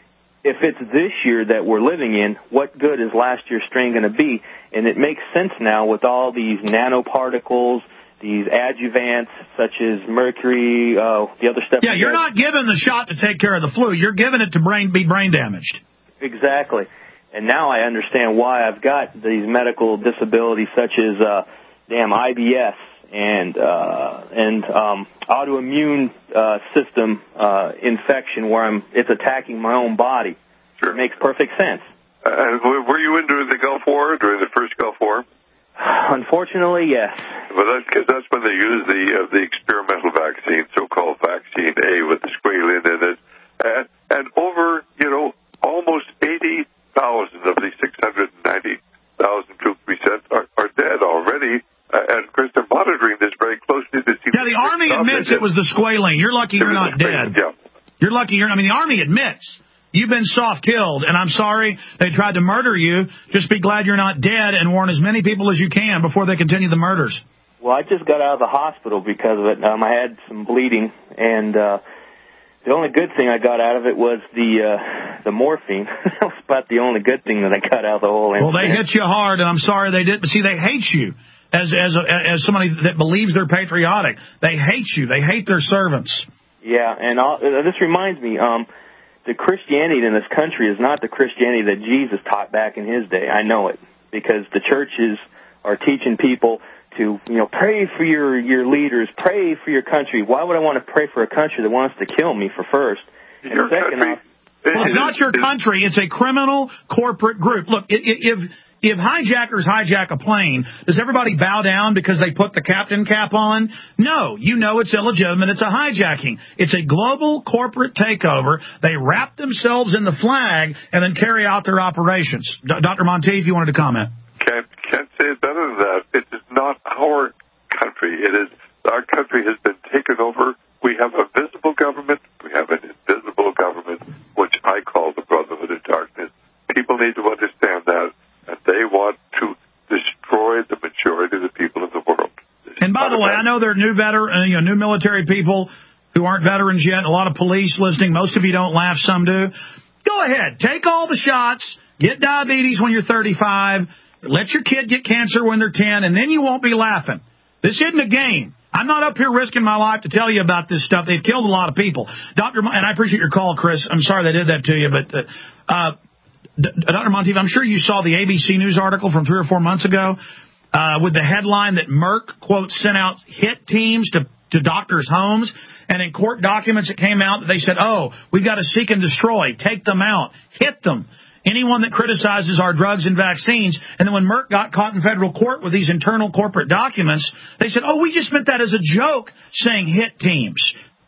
if it's this year that we're living in, what good is last year's strain going to be? And it makes sense now with all these nanoparticles, these adjuvants such as mercury, uh, the other stuff. Yeah, you're not given the shot to take care of the flu. You're giving it to brain be brain damaged. Exactly. And now I understand why I've got these medical disabilities such as, uh, damn, I B S and uh, and um, autoimmune uh, system uh, infection where I'm it's attacking my own body. Sure. It makes perfect sense. Uh, were you in during the Gulf War, during the first Gulf War? Unfortunately, yes. Well, that's because that's when they used the uh, the experimental vaccine, so-called vaccine A, with the squalene in it, and, and over you know almost eighty thousand of the six hundred ninety thousand troops we sent are, are dead already. Uh, and of course, they're monitoring this very closely to see. Yeah, the Army admits it was the squalene. You're lucky you're not dead. Yeah. You're lucky you're. I mean, the Army admits. You've been soft-killed, and I'm sorry they tried to murder you. Just be glad you're not dead and warn as many people as you can before they continue the murders. Well, I just got out of the hospital because of it. Um, I had some bleeding, and uh, the only good thing I got out of it was the uh, the morphine. That was about the only good thing that I got out of the whole incident. Well, they hit you hard, and I'm sorry they did. But see, they hate you as as a, as somebody that believes they're patriotic. They hate you. They hate their servants. Yeah, and I'll, uh, this reminds me. Um, The Christianity in this country is not the Christianity that Jesus taught back in his day. I know it, because the churches are teaching people to, you know, pray for your, your leaders, pray for your country. Why would I want to pray for a country that wants to kill me for first? And your second country, off, well, it's not your country. It's a criminal corporate group. Look, if if hijackers hijack a plane, does everybody bow down because they put the captain cap on? No. You know it's illegitimate. It's a hijacking. It's a global corporate takeover. They wrap themselves in the flag and then carry out their operations. D- Doctor Monteith, you wanted to comment. Can't, can't say it better than that. It is not our country. It is our country has been taken over. We have a visible government. We have an invisible government, which I call the Brotherhood of Darkness. People need to understand that, and they want to destroy the majority of the people in the world. And by the way, I know there are new veteran, you know, new military people who aren't veterans yet. A lot of police listening. Most of you don't laugh. Some do. Go ahead. Take all the shots. Get diabetes when you're thirty-five. Let your kid get cancer when they're ten, and then you won't be laughing. This isn't a game. I'm not up here risking my life to tell you about this stuff. They've killed a lot of people. Doctor, and I appreciate your call, Chris. I'm sorry they did that to you, but uh, uh, Doctor Monteith, I'm sure you saw the A B C News article from three or four months ago uh, with the headline that Merck, quote, sent out hit teams to, to doctors' homes. And in court documents, it came out that they said, oh, we've got to seek and destroy, take them out, hit them. Anyone that criticizes our drugs and vaccines. And then when Merck got caught in federal court with these internal corporate documents, they said, oh, we just meant that as a joke, saying hit teams.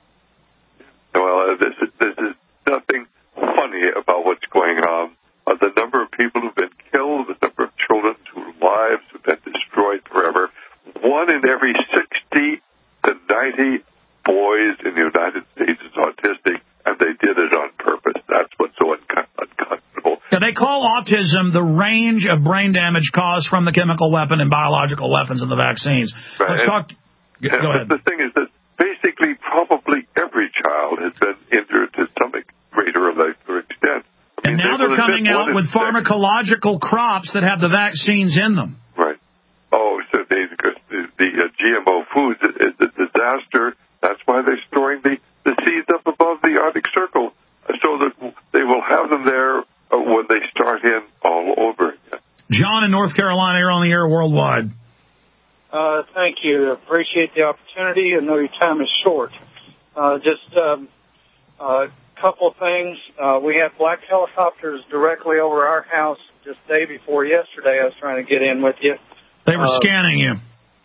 Well, uh, this, is, this is nothing funny about what's going on. Uh, the number of people who've been killed, the number of children whose lives have been destroyed forever. One in every sixty to ninety boys in the United States is autistic, and they did it on purpose. That's what's so unco- uncomfortable. Now, they call autism the range of brain damage caused from the chemical weapon and biological weapons in the vaccines. Right. Let's and, talk. Go ahead. The thing is that basically probably every child has been injured to some greater or lesser extent. I And mean, now they're coming out with pharmacological crops that have the vaccines in them. Right. Oh, so they, the, the uh, G M O foods is a disaster. That's why they're storing the, the seeds up above the Arctic Circle, so that they will have them there uh, when they start in all over again. John in North Carolina, you're on the air worldwide. Uh, thank you. Appreciate the opportunity. I know your time is short. Uh, just um, a couple of things. Uh, we had black helicopters directly over our house just day before yesterday. I was trying to get in with you. They were uh, scanning you.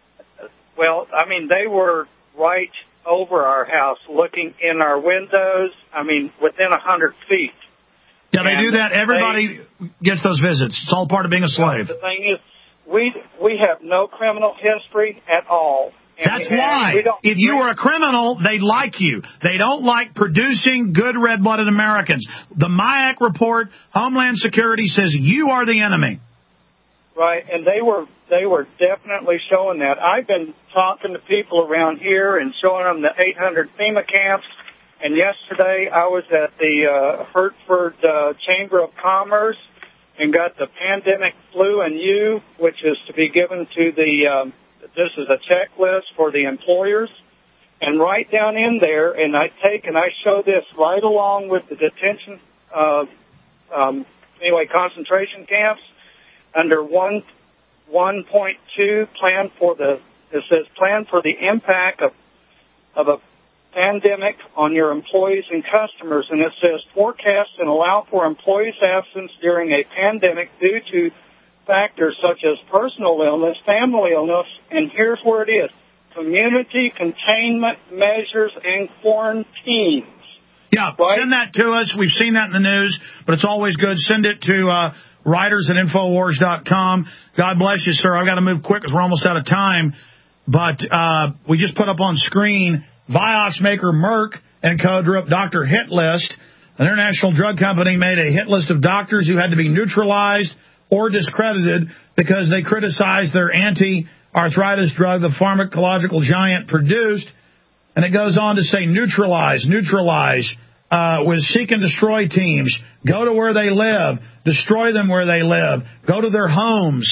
Well, I mean, they were right over our house, looking in our windows. I mean, within a hundred feet. Yeah, they and do that. Everybody they, gets those visits. It's all part of being a slave. The thing is, we we have no criminal history at all. And That's we, why. we don't, if you were a criminal, they like you. They don't like producing good red-blooded Americans. The MIAC report, Homeland Security says you are the enemy. Right, and they were they were definitely showing that. I've been talking to people around here and showing them the eight hundred FEMA camps. And yesterday I was at the uh, Hertford uh, Chamber of Commerce and got the pandemic flu and you, which is to be given to the, um, this is a checklist for the employers. And right down in there, and I take and I show this right along with the detention, uh, um, anyway, concentration camps, under one, one point two, plan for the, it says plan for the impact of, of a pandemic on your employees and customers, and it says forecast and allow for employees' absence during a pandemic due to factors such as personal illness, family illness, and here's where it is, community containment measures and quarantines. Yeah, right? Send that to us. We've seen that in the news, but it's always good. Send it to uh, writers at Infowars dot com. God bless you, sir. I've got to move quick because we're almost out of time, but uh, we just put up on screen Vioxx maker Merck and Co. drew up Doctor Hit List. An international drug company made a hit list of doctors who had to be neutralized or discredited because they criticized their anti-arthritis drug the pharmacological giant produced. And it goes on to say neutralize, neutralize uh, with seek and destroy teams. Go to where they live. Destroy them where they live. Go to their homes.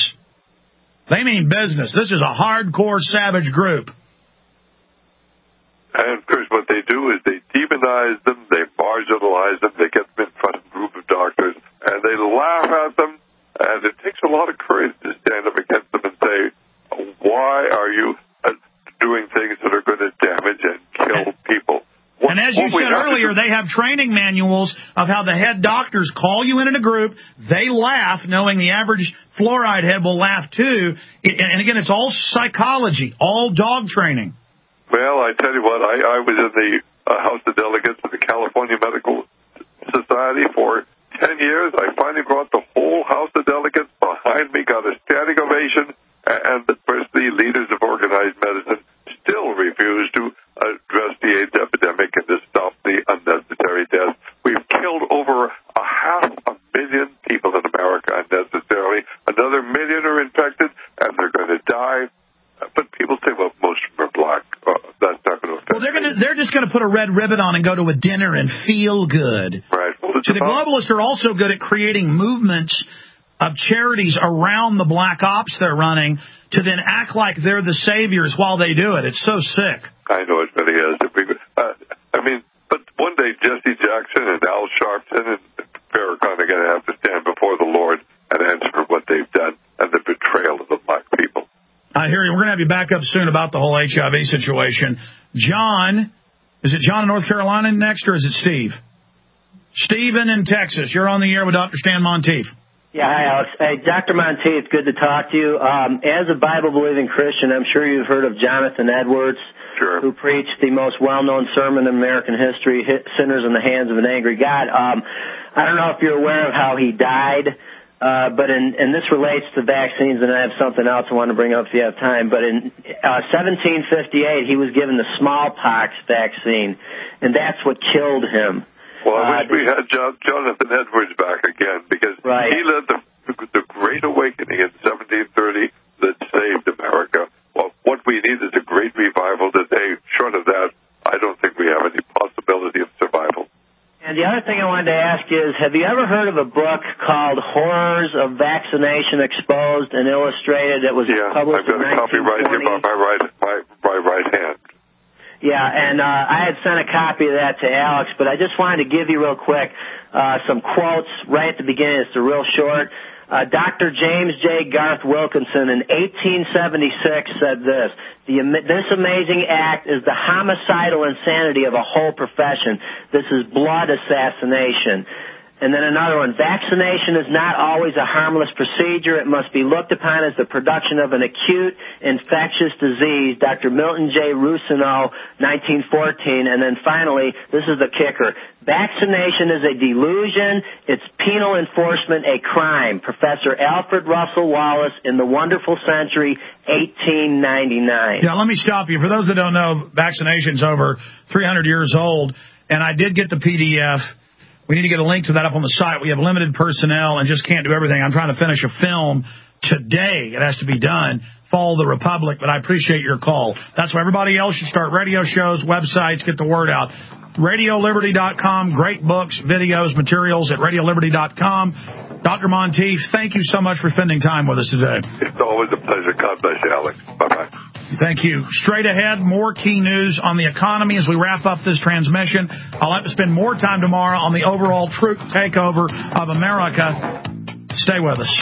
They mean business. This is a hardcore savage group. And, of course, what they do is they demonize them, they marginalize them, they get them in front of a group of doctors, and they laugh at them, and it takes a lot of courage to stand up against them and say, why are you uh, doing things that are going to damage and kill people? What, and as you said earlier, they have training manuals of how the head doctors call you in in a group, they laugh, knowing the average fluoride head will laugh too, and again, it's all psychology, all dog training. Well, I tell you what, I, I was in the uh, House of Delegates of the California Medical Society for ten years. I finally brought the whole House of Delegates behind me, got a standing ovation, and of course the leaders of organized medicine still refuse to address the AIDS epidemic and to stop the unnecessary deaths. We've killed over a half a million people in America unnecessarily. Another million are infected, and they're going to die. But people say, well, most of them are black. Uh, that's not going to affect Well, they're going to, they're just going to put a red ribbon on and go to a dinner and feel good. Right. Well, so the globalists are also good at creating movements of charities around the black ops they're running to then act like they're the saviors while they do it. It's so sick. I know it really is. Uh, I mean, but one day Jesse Jackson and Al Sharpton and Farrakhan are going to have to stand before the Lord and answer for what they've done and the betrayal of the black people. I hear you. We're going to have you back up soon about the whole H I V situation. John, is it John in North Carolina next, or is it Steve? Stephen in Texas. You're on the air with Doctor Stan Monteith. Yeah, hi, Alex. Hey, Doctor Monteith, good to talk to you. Um, as a Bible-believing Christian, I'm sure you've heard of Jonathan Edwards, sure. who preached the most well-known sermon in American history, Sinners in the Hands of an Angry God. Um, I don't know if you're aware of how he died. Uh, but in, and this relates to vaccines, and I have something else I want to bring up if you have time. But in uh, seventeen fifty-eight, he was given the smallpox vaccine, and that's what killed him. Well, I uh, wish we had John, Jonathan Edwards back again, because right. he led the, the Great Awakening in seventeen thirty that saved America. Well, what we need is a great revival today. Short of that, I don't think we have any possibility of survival. And the other thing I wanted to ask is, have you ever heard of a book called Horrors of Vaccination Exposed and Illustrated that was yeah, published in nineteen twenty? Yeah, I've got a copy right here by my right, my, my right hand. Yeah, and uh, I had sent a copy of that to Alex, but I just wanted to give you real quick uh, some quotes right at the beginning. It's a real short. Uh, Doctor James J. Garth Wilkinson in eighteen seventy-six said this, the, this amazing act is the homicidal insanity of a whole profession. This is blood assassination. And then another one, vaccination is not always a harmless procedure. It must be looked upon as the production of an acute infectious disease. Doctor Milton J. Rousseau, nineteen fourteen. And then finally, this is the kicker, vaccination is a delusion. It's penal enforcement, a crime. Professor Alfred Russel Wallace in The Wonderful Century, eighteen ninety-nine. Yeah, let me stop you. For those that don't know, vaccination's over three hundred years old, and I did get the P D F. We need to get a link to that up on the site. We have limited personnel and just can't do everything. I'm trying to finish a film today. It has to be done. Follow the Republic, but I appreciate your call. That's why everybody else should start radio shows, websites, get the word out. radio liberty dot com, great books, videos, materials at radio liberty dot com. Doctor Monteith, thank you so much for spending time with us today. It's always a pleasure. God bless you, Alex. Bye-bye. Thank you. Straight ahead, more key news on the economy as we wrap up this transmission. I'll have to spend more time tomorrow on the overall troop takeover of America. Stay with us.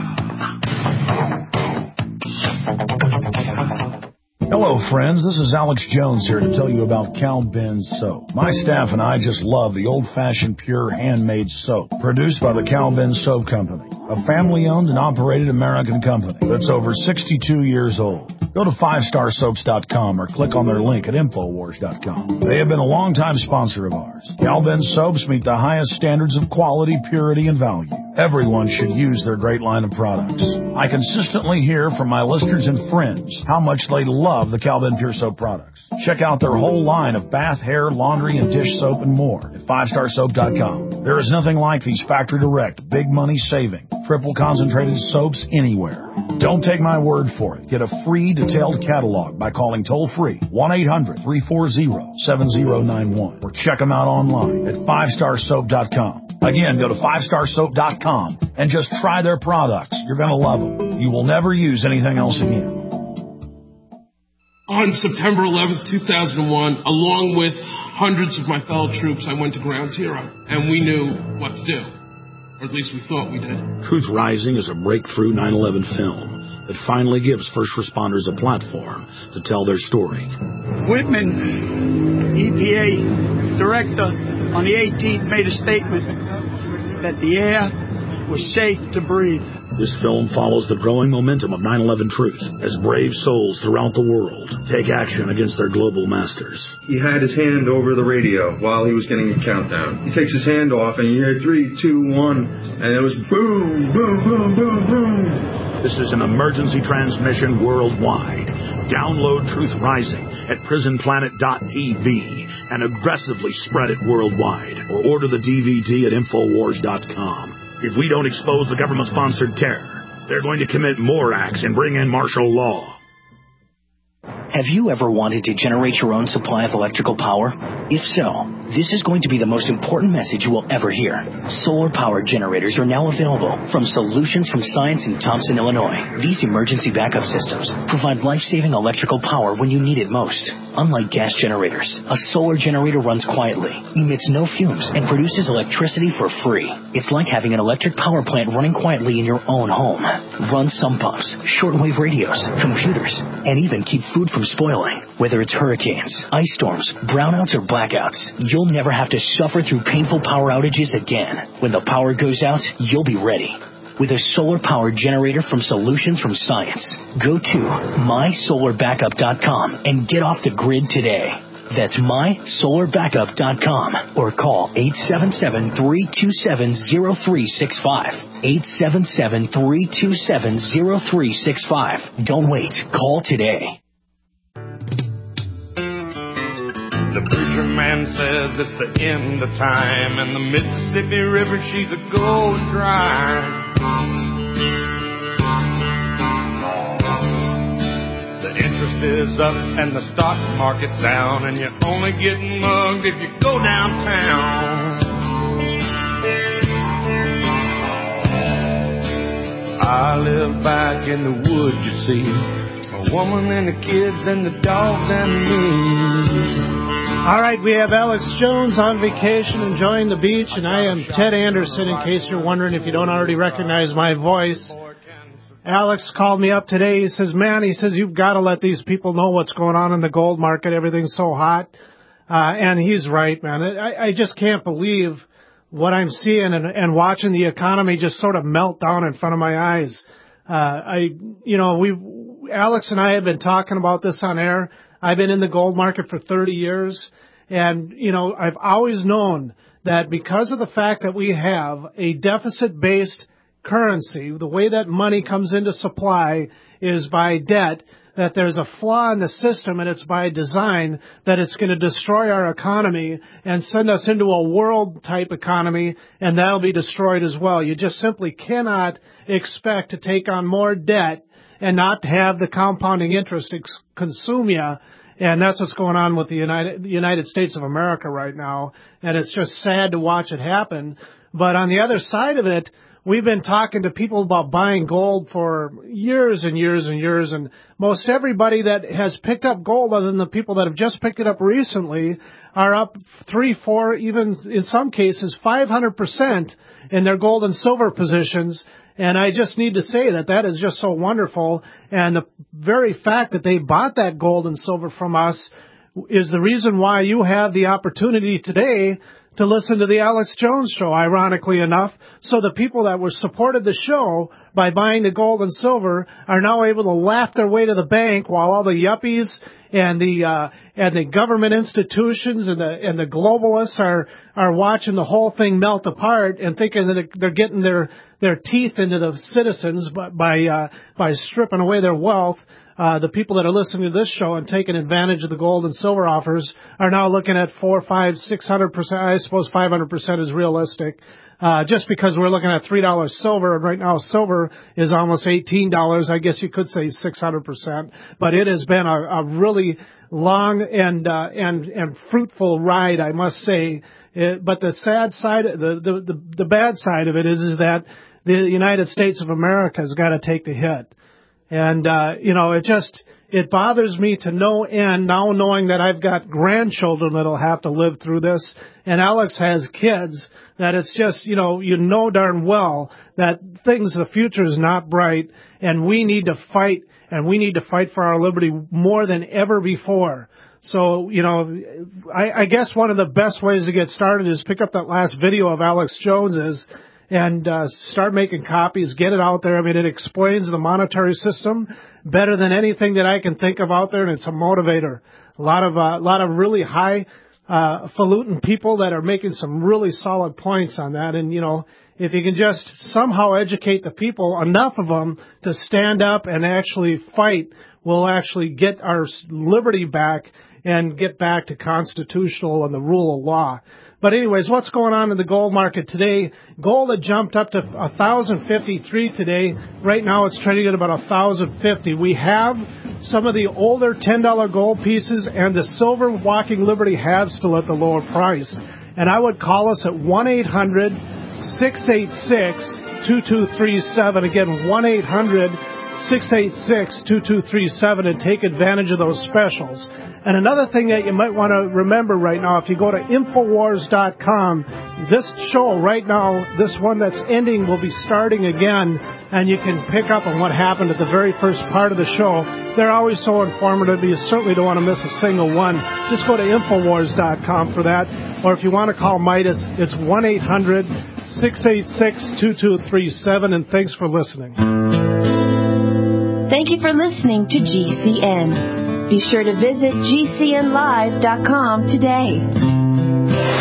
Hello, friends. This is Alex Jones here to tell you about Cal Ben Soap. My staff and I just love the old-fashioned, pure, handmade soap produced by the Cal Ben Soap Company, a family-owned and operated American company that's over sixty-two years old. Go to five star soaps dot com or click on their link at infowars dot com. They have been a longtime sponsor of ours. Cal Ben Soaps meet the highest standards of quality, purity, and value. Everyone should use their great line of products. I consistently hear from my listeners and friends how much they love the Cal Ben Pure Soap products. Check out their whole line of bath, hair, laundry, and dish soap and more at five star soap dot com. There is nothing like these factory direct, big money saving, triple concentrated soaps anywhere. Don't take my word for it. Get a free detailed catalog by calling toll-free one eight hundred, three four zero, seven zero nine one or check them out online at five star soap dot com. Again, go to five star soap dot com and just try their products. You're going to love them. You will never use anything else again. On September eleventh, two thousand one, along with hundreds of my fellow troops, I went to Ground Zero, and we knew what to do. Or at least we thought we did. Truth Rising is a breakthrough nine eleven film that finally gives first responders a platform to tell their story. Whitman, E P A director, on the eighteenth made a statement that the air was safe to breathe. This film follows the growing momentum of nine eleven truth as brave souls throughout the world take action against their global masters. He had his hand over the radio while he was getting a countdown. He takes his hand off and you hear three, two, one, and it was boom, boom, boom, boom, boom. This is an emergency transmission worldwide. Download Truth Rising at prison planet dot t v and aggressively spread it worldwide, or order the D V D at infowars dot com. If we don't expose the government-sponsored terror, they're going to commit more acts and bring in martial law. Have you ever wanted to generate your own supply of electrical power? If so, this is going to be the most important message you will ever hear. Solar-powered generators are now available from Solutions from Science in Thompson, Illinois. These emergency backup systems provide life-saving electrical power when you need it most. Unlike gas generators, a solar generator runs quietly, emits no fumes, and produces electricity for free. It's like having an electric power plant running quietly in your own home. Run sump pumps, shortwave radios, computers, and even keep food from spoiling. Whether it's hurricanes, ice storms, brownouts, or blackouts, you'll never have to suffer through painful power outages again. When the power goes out, you'll be ready. With a solar-powered generator from Solutions from Science. Go to my solar backup dot com and get off the grid today. That's my solar backup dot com or call eight seven seven, three two seven, zero three six five. eight seven seven, three two seven, zero three six five. Don't wait. Call today. The preacher man says it's the end of time, and the Mississippi River, she's a going dry. The interest is up and the stock market's down, and you're only getting mugged if you go downtown. I live back in the woods, you see, a woman and the kids and the dogs and me. All right, we have Alex Jones on vacation enjoying the beach, and I am Ted Anderson, in case you're wondering if you don't already recognize my voice. Alex called me up today. He says, man, he says, you've got to let these people know what's going on in the gold market. Everything's so hot. Uh, and he's right, man. I, I just can't believe what I'm seeing and, and watching the economy just sort of melt down in front of my eyes. Uh, I, you know, we, Alex and I have been talking about this on air. I've been in the gold market for thirty years, and, you know, I've always known that because of the fact that we have a deficit-based currency, the way that money comes into supply is by debt, that there's a flaw in the system, and it's by design, that it's going to destroy our economy and send us into a world-type economy, and that'll be destroyed as well. You just simply cannot expect to take on more debt and not have the compounding interest ex- consume you. And that's what's going on with the United, the United States of America right now. And it's just sad to watch it happen. But on the other side of it, we've been talking to people about buying gold for years and years and years. And most everybody that has picked up gold, other than the people that have just picked it up recently, are up three, four, even in some cases five hundred percent in their gold and silver positions. And I just need to say that that is just so wonderful. And the very fact that they bought that gold and silver from us is the reason why you have the opportunity today to listen to the Alex Jones Show, ironically enough. So the people that were supported the show by buying the gold and silver are now able to laugh their way to the bank, while all the yuppies and the uh, and the government institutions and the and the globalists are are watching the whole thing melt apart and thinking that they're getting their their teeth into the citizens by by, uh, by stripping away their wealth. Uh, the people that are listening to this show and taking advantage of the gold and silver offers are now looking at four, five, six hundred percent. I suppose five hundred percent is realistic. Uh, just because we're looking at three dollars silver, and right now silver is almost eighteen dollars. I guess you could say six hundred percent. But it has been a, a really long and, uh, and, and fruitful ride, I must say. It, but the sad side, the, the, the, the bad side of it is, is that the United States of America has got to take the hit. And, uh, you know, it just, it bothers me to no end now, knowing that I've got grandchildren that'll have to live through this, and Alex has kids, that it's just, you know, you know darn well that things, the future is not bright, and we need to fight, and we need to fight for our liberty more than ever before. So, you know, I, I guess one of the best ways to get started is pick up that last video of Alex Jones's and uh, start making copies, get it out there. I mean, it explains the monetary system better than anything that I can think of out there, and it's a motivator. A lot of uh, a lot of really high uh, falutin people that are making some really solid points on that. And, you know, if you can just somehow educate the people, enough of them, to stand up and actually fight, we'll actually get our liberty back and get back to constitutional and the rule of law. But anyways, what's going on in the gold market today? Gold had jumped up to one thousand fifty-three today. Right now it's trading at about one thousand fifty. We have some of the older ten dollar gold pieces, and the silver Walking Liberty has still at the lower price. And I would call us at one eight hundred six eight six two two three seven. Again, one eight hundred six eight six two two three seven, and take advantage of those specials. And another thing that you might want to remember right now, if you go to Infowars dot com, this show right now, this one that's ending, will be starting again, and you can pick up on what happened at the very first part of the show. They're always so informative. You certainly don't want to miss a single one. Just go to Infowars dot com for that. Or if you want to call Midas, it's one eight hundred six eight six two two three seven, and thanks for listening. Thank you for listening to G C N. Be sure to visit G C N live dot com today.